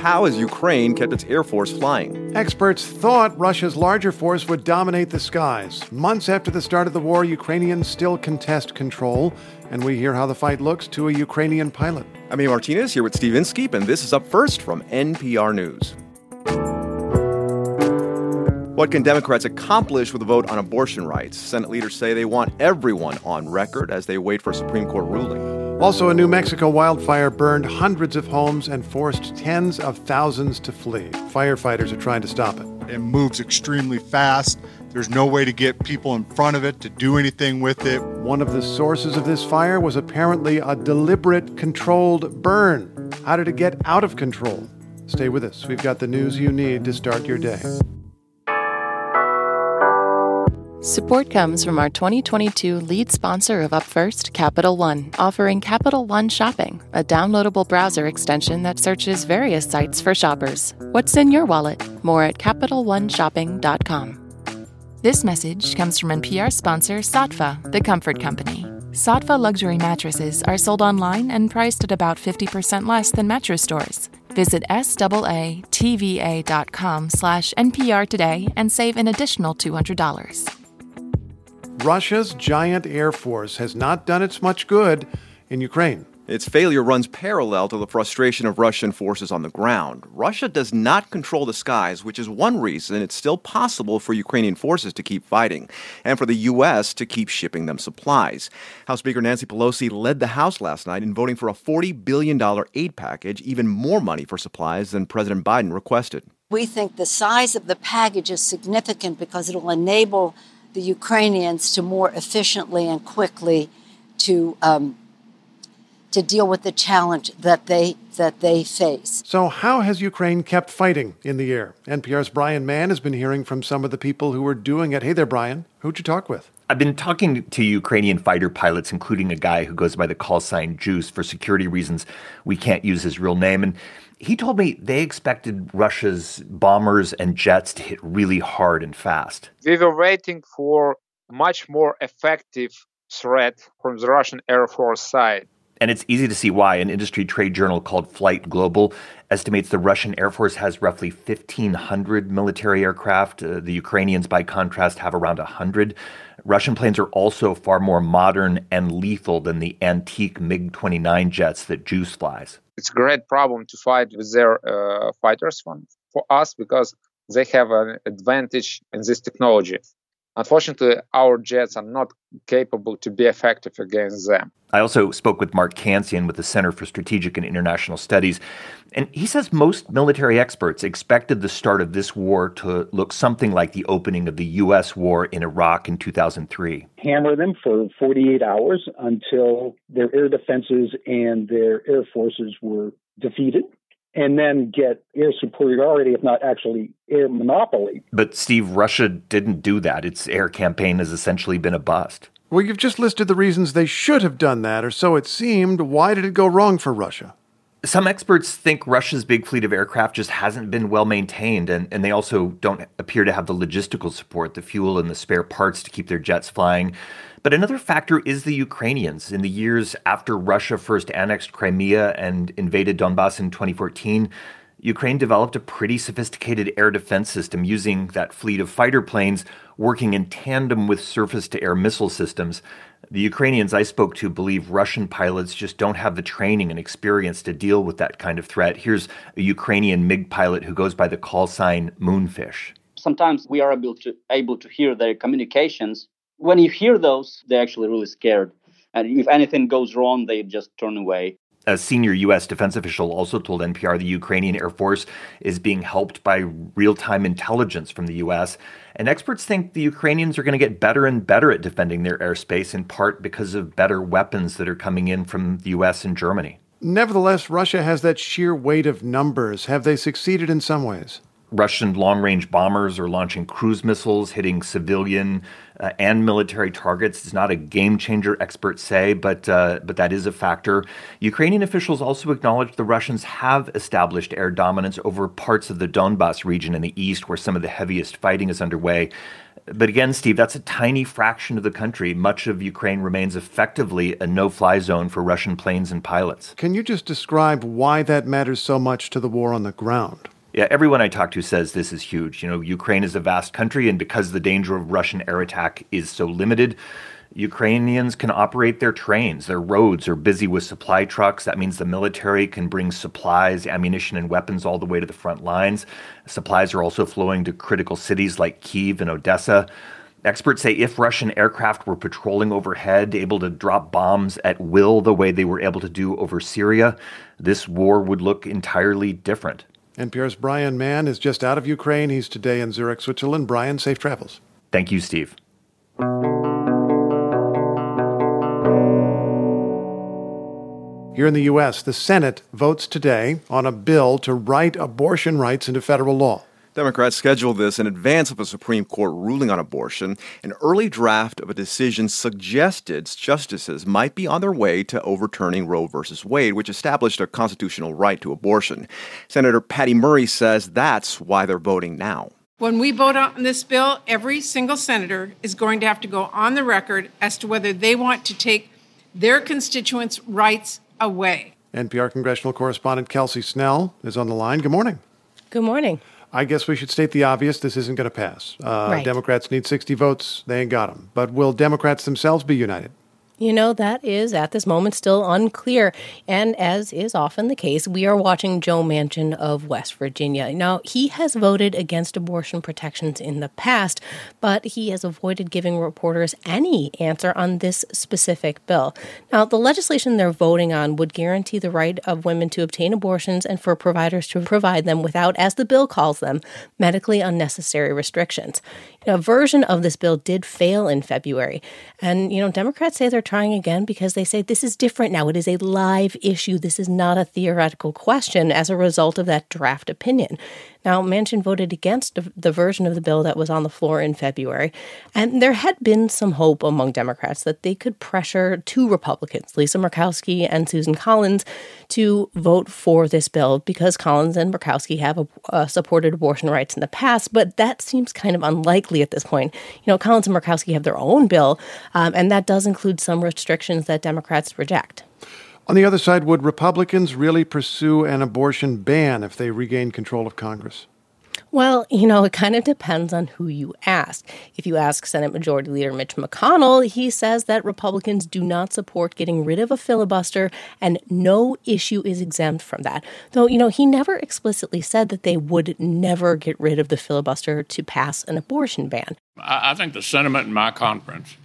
how has Ukraine kept its air force flying? Experts thought Russia's larger force would dominate the skies. Months after the start of the war, Ukrainians still contest control, and we hear how the fight looks to a Ukrainian pilot. I'm Ian Martinez here with Steve Inskeep, and this is Up First from NPR News. What can Democrats accomplish with a vote on abortion rights? Senate leaders say they want everyone on record as they wait for a Supreme Court ruling. Also, a New Mexico wildfire burned hundreds of homes and forced tens of thousands to flee. Firefighters are trying to stop it. It moves extremely fast. There's no way to get people in front of it, to do anything with it. One of the sources of this fire was apparently a deliberate, controlled burn. How did it get out of control? Stay with us. We've got the news you need to start your day. Support comes from our 2022 lead sponsor of Up First, Capital One, offering Capital One Shopping, a downloadable browser extension that searches various sites for shoppers. What's in your wallet? More at CapitalOneShopping.com. This message comes from NPR sponsor Saatva, the comfort company. Saatva luxury mattresses are sold online and priced at about 50% less than mattress stores. Visit SAATVA.com/NPR today and save an additional $200. Russia's giant air force has not done its much good in Ukraine. Its failure runs parallel to the frustration of Russian forces on the ground. Russia does not control the skies, which is one reason it's still possible for Ukrainian forces to keep fighting and for the U.S. to keep shipping them supplies. House Speaker Nancy Pelosi led the House last night in voting for a $40 billion aid package, even more money for supplies than President Biden requested. We think the size of the package is significant because it will enable the Ukrainians to more efficiently and quickly to deal with the challenge that they face. So how has Ukraine kept fighting in the air? NPR's Brian Mann has been hearing from some of the people who are doing it. Hey there, Brian. Who'd you talk with? I've been talking to Ukrainian fighter pilots, including a guy who goes by the call sign Juice. For security reasons, we can't use his real name. And he told me they expected Russia's bombers and jets to hit really hard and fast. We were waiting for a much more effective threat from the Russian Air Force side. And it's easy to see why. An industry trade journal called Flight Global estimates the Russian Air Force has roughly 1,500 military aircraft. The Ukrainians, by contrast, have around 100. Russian planes are also far more modern and lethal than the antique MiG-29 jets that Juice flies. It's a great problem to fight with their fighters for us because they have an advantage in this technology. Unfortunately, our jets are not capable to be effective against them. I also spoke with Mark Kansian with the Center for Strategic and International Studies, and he says most military experts expected the start of this war to look something like the opening of the U.S. war in Iraq in 2003. Hammer them for 48 hours until their air defenses and their air forces were defeated, and then get air superiority, if not actually air monopoly. But, Steve, Russia didn't do that. Its air campaign has essentially been a bust. Well, you've just listed the reasons they should have done that, or so it seemed. Why did it go wrong for Russia? Some experts think Russia's big fleet of aircraft just hasn't been well maintained, and they also don't appear to have the logistical support, the fuel and the spare parts to keep their jets flying. But another factor is the Ukrainians. In the years after Russia first annexed Crimea and invaded Donbass in 2014, Ukraine developed a pretty sophisticated air defense system using that fleet of fighter planes working in tandem with surface-to-air missile systems. The Ukrainians I spoke to believe Russian pilots just don't have the training and experience to deal with that kind of threat. Here's a Ukrainian MiG pilot who goes by the call sign Moonfish. Sometimes we are able to hear their communications. When you hear those, they're actually really scared. And if anything goes wrong, they just turn away. A senior U.S. defense official also told NPR the Ukrainian Air Force is being helped by real-time intelligence from the U.S., and experts think the Ukrainians are going to get better and better at defending their airspace, in part because of better weapons that are coming in from the U.S. and Germany. Nevertheless, Russia has that sheer weight of numbers. Have they succeeded in some ways? Russian long-range bombers are launching cruise missiles, hitting civilian and military targets. It's not a game-changer, experts say, but that is a factor. Ukrainian officials also acknowledge the Russians have established air dominance over parts of the Donbass region in the east, where some of the heaviest fighting is underway. But again, Steve, that's a tiny fraction of the country. Much of Ukraine remains effectively a no-fly zone for Russian planes and pilots. Can you just describe why that matters so much to the war on the ground? Yeah, everyone I talk to says this is huge. Ukraine is a vast country, and because the danger of Russian air attack is so limited, Ukrainians can operate their trains. Their roads are busy with supply trucks. That means the military can bring supplies, ammunition, and weapons all the way to the front lines. Supplies are also flowing to critical cities like Kyiv and Odessa. Experts say if Russian aircraft were patrolling overhead, able to drop bombs at will the way they were able to do over Syria, this war would look entirely different. NPR's Brian Mann is just out of Ukraine. He's today in Zurich, Switzerland. Brian, safe travels. Thank you, Steve. Here in the U.S., the Senate votes today on a bill to write abortion rights into federal law. Democrats scheduled this in advance of a Supreme Court ruling on abortion. An early draft of a decision suggested justices might be on their way to overturning Roe v. Wade, which established a constitutional right to abortion. Senator Patty Murray says that's why they're voting now. When we vote on this bill, every single senator is going to have to go on the record as to whether they want to take their constituents' rights away. NPR congressional correspondent Kelsey Snell is on the line. Good morning. Good morning. I guess we should state the obvious. This isn't going to pass. Right. Democrats need 60 votes. They ain't got them. But will Democrats themselves be united? That is at this moment still unclear. And as is often the case, we are watching Joe Manchin of West Virginia. Now, he has voted against abortion protections in the past, but he has avoided giving reporters any answer on this specific bill. Now, the legislation they're voting on would guarantee the right of women to obtain abortions and for providers to provide them without, as the bill calls them, medically unnecessary restrictions. A version of this bill did fail in February. And, Democrats say they're trying again because they say this is different now. It is a live issue. This is not a theoretical question as a result of that draft opinion. Now, Manchin voted against the version of the bill that was on the floor in February, and there had been some hope among Democrats that they could pressure two Republicans, Lisa Murkowski and Susan Collins, to vote for this bill because Collins and Murkowski have supported abortion rights in the past, but that seems kind of unlikely at this point. Collins and Murkowski have their own bill, and that does include some restrictions that Democrats reject. On the other side, would Republicans really pursue an abortion ban if they regain control of Congress? Well, it kind of depends on who you ask. If you ask Senate Majority Leader Mitch McConnell, he says that Republicans do not support getting rid of a filibuster and no issue is exempt from that. Though, he never explicitly said that they would never get rid of the filibuster to pass an abortion ban. I think the sentiment in my conference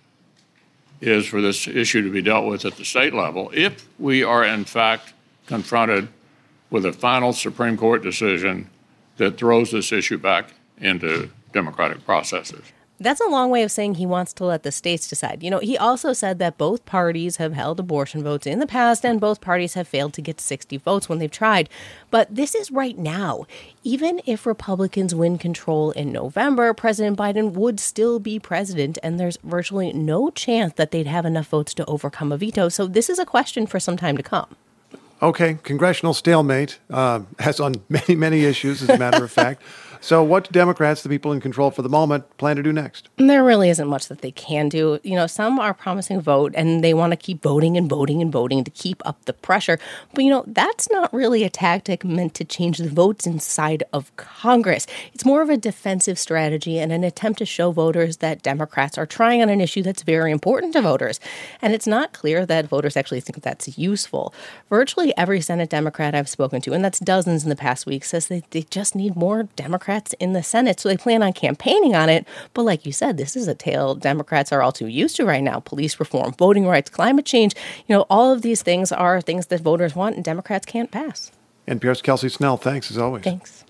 is for this issue to be dealt with at the state level if we are, in fact, confronted with a final Supreme Court decision that throws this issue back into democratic processes. That's a long way of saying he wants to let the states decide. He also said that both parties have held abortion votes in the past and both parties have failed to get 60 votes when they've tried. But this is right now. Even if Republicans win control in November, President Biden would still be president, and there's virtually no chance that they'd have enough votes to overcome a veto. So this is a question for some time to come. Okay, congressional stalemate, as on many, many issues, as a matter of fact. So what do Democrats, the people in control for the moment, plan to do next? There really isn't much that they can do. Some are promising a vote, and they want to keep voting and voting and voting to keep up the pressure. But, that's not really a tactic meant to change the votes inside of Congress. It's more of a defensive strategy and an attempt to show voters that Democrats are trying on an issue that's very important to voters. And it's not clear that voters actually think that's useful. Virtually every Senate Democrat I've spoken to, and that's dozens in the past week, says that they just need more Democrats in the Senate, so they plan on campaigning on it. But like you said, this is a tale Democrats are all too used to right now. Police reform, voting rights, climate change, all of these things are things that voters want and Democrats can't pass. NPR's Kelsey Snell, thanks as always. Thanks.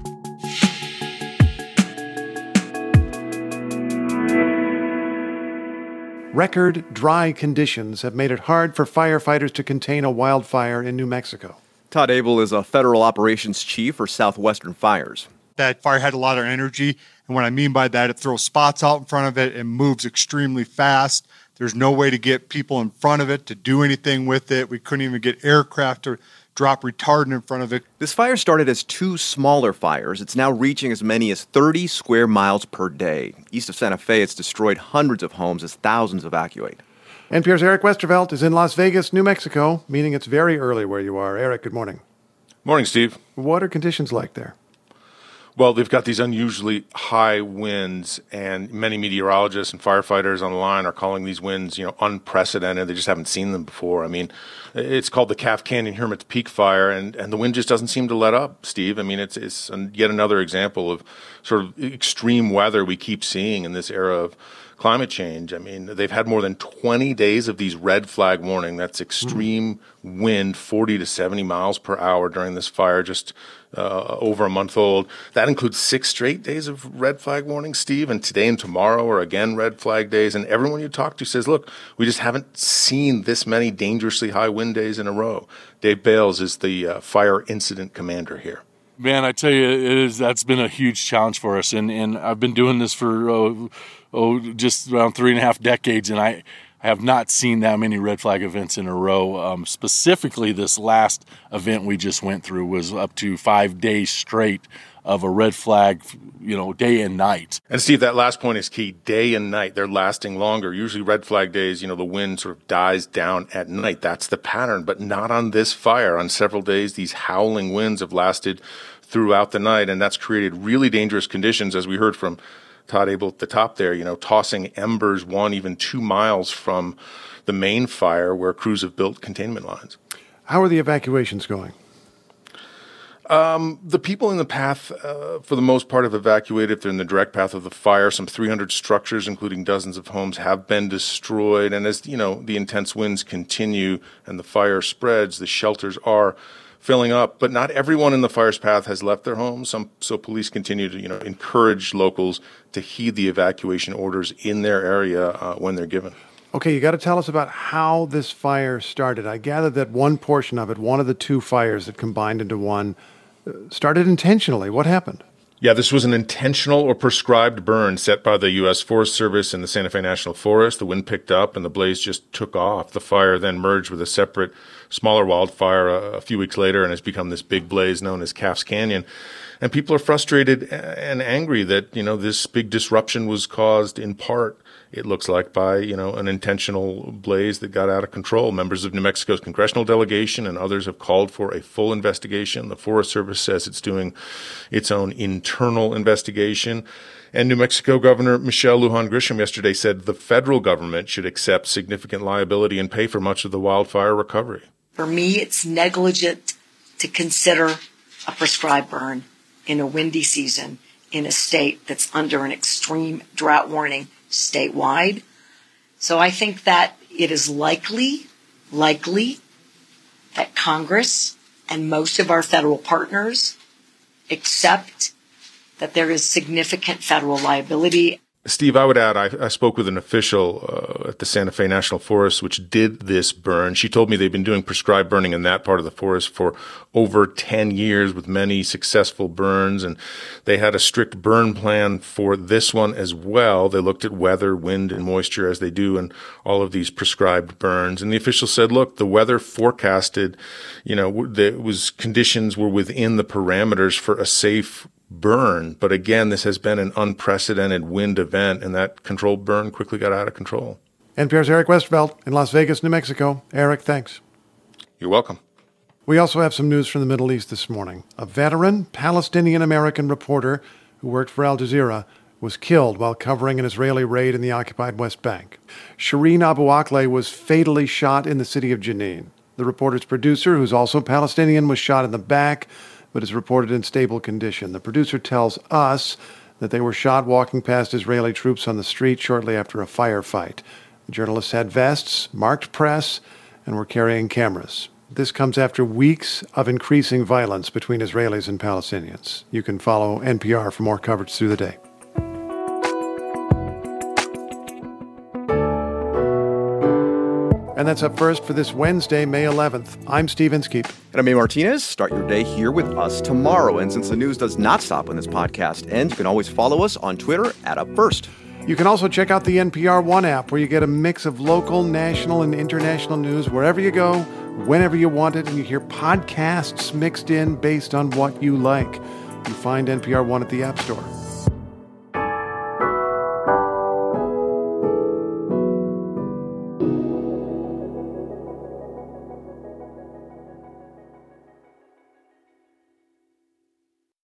Record dry conditions have made it hard for firefighters to contain a wildfire in New Mexico. Todd Abel is a federal operations chief for Southwestern Fires. That fire had a lot of energy, and what I mean by that, it throws spots out in front of it and moves extremely fast. There's no way to get people in front of it to do anything with it. We couldn't even get aircraft to drop retardant in front of it. This fire started as 2 smaller fires. It's now reaching as many as 30 square miles per day. East of Santa Fe, it's destroyed hundreds of homes as thousands evacuate. NPR's Eric Westervelt is in Las Vegas, New Mexico, meaning it's very early where you are. Eric, good morning. Morning, Steve. What are conditions like there? Well, they've got these unusually high winds, and many meteorologists and firefighters on the line are calling these winds, unprecedented. They just haven't seen them before. I mean, it's called the Calf Canyon Hermit's Peak Fire, and the wind just doesn't seem to let up, Steve. I mean, it's yet another example of sort of extreme weather we keep seeing in this era of climate change. I mean, they've had more than 20 days of these red flag warning. That's extreme wind, 40 to 70 miles per hour during this fire, just over a month old. That includes 6 straight days of red flag warning, Steve, and today and tomorrow are again red flag days. And everyone you talk to says, look, we just haven't seen this many dangerously high wind days in a row. Dave Bales is the fire incident commander here. Man, I tell you, that's been a huge challenge for us. And I've been doing this for just around 3.5 decades, and I have not seen that many red flag events in a row. Specifically, this last event we just went through was up to 5 days straight of a red flag, day and night. And Steve, that last point is key. Day and night, they're lasting longer. Usually red flag days, the wind sort of dies down at night. That's the pattern, but not on this fire. On several days, these howling winds have lasted throughout the night, and that's created really dangerous conditions, as we heard from Todd Abel at the top there, tossing embers 1, even 2 miles from the main fire where crews have built containment lines. How are the evacuations going? The people in the path, for the most part, have evacuated. If they're in the direct path of the fire, some 300 structures, including dozens of homes, have been destroyed. And as, the intense winds continue and the fire spreads, the shelters are filling up, but not everyone in the fire's path has left their homes. So police continue to, encourage locals to heed the evacuation orders in their area when they're given. Okay, you got to tell us about how this fire started. I gather that one portion of it, one of the 2 fires that combined into one, started intentionally. What happened? Yeah, this was an intentional or prescribed burn set by the U.S. Forest Service in the Santa Fe National Forest. The wind picked up and the blaze just took off. The fire then merged with a separate, smaller wildfire a few weeks later and has become this big blaze known as Calf's Canyon. And people are frustrated and angry that, this big disruption was caused in part, it looks like, by, an intentional blaze that got out of control. Members of New Mexico's congressional delegation and others have called for a full investigation. The Forest Service says it's doing its own internal investigation. And New Mexico Governor Michelle Lujan Grisham yesterday said the federal government should accept significant liability and pay for much of the wildfire recovery. For me, it's negligent to consider a prescribed burn in a windy season in a state that's under an extreme drought warning statewide. So I think that it is likely that Congress and most of our federal partners accept that there is significant federal liability. Steve, I would add, I spoke with an official at the Santa Fe National Forest, which did this burn. She told me they've been doing prescribed burning in that part of the forest for over 10 years with many successful burns, and they had a strict burn plan for this one as well. They looked at weather, wind, and moisture as they do in all of these prescribed burns. And the official said, look, the weather forecasted, conditions were within the parameters for a safe burn. But again, this has been an unprecedented wind event, and that controlled burn quickly got out of control. NPR's Eric Westervelt in Las Vegas, New Mexico. Eric, thanks. You're welcome. We also have some news from the Middle East this morning. A veteran Palestinian-American reporter who worked for Al Jazeera was killed while covering an Israeli raid in the occupied West Bank. Shireen Abu Akleh was fatally shot in the city of Jenin. The reporter's producer, who's also Palestinian, was shot in the back, but is reported in stable condition. The producer tells us that they were shot walking past Israeli troops on the street shortly after a firefight. The journalists had vests, marked press, and were carrying cameras. This comes after weeks of increasing violence between Israelis and Palestinians. You can follow NPR for more coverage through the day. And that's Up First for this Wednesday, May 11th. I'm Steve Inskeep. And I'm May Martinez. Start your day here with us tomorrow. And since the news does not stop when this podcast ends, you can always follow us on Twitter at UpFirst. You can also check out the NPR One app, where you get a mix of local, national, and international news wherever you go, whenever you want it, and you hear podcasts mixed in based on what you like. You find NPR One at the App Store.